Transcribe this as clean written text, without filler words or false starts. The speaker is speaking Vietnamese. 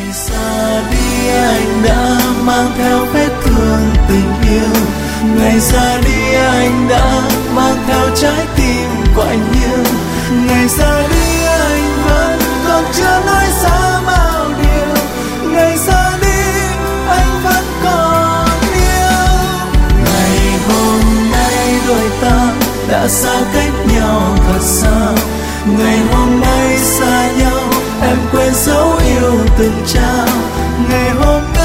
Xa đi anh đã mang theo vết thương tình yêu, ngày ra đi anh đã mang theo trái tim quạnh hiu, ngày ra đi anh vẫn còn chưa nói ra bao điều, ngày ra đi anh vẫn còn yêu. Ngày hôm nay đôi ta đã xa cách nhau thật xa, ngày hôm nay xa nhau em quên dấu yêu từng trao, ngày hôm nay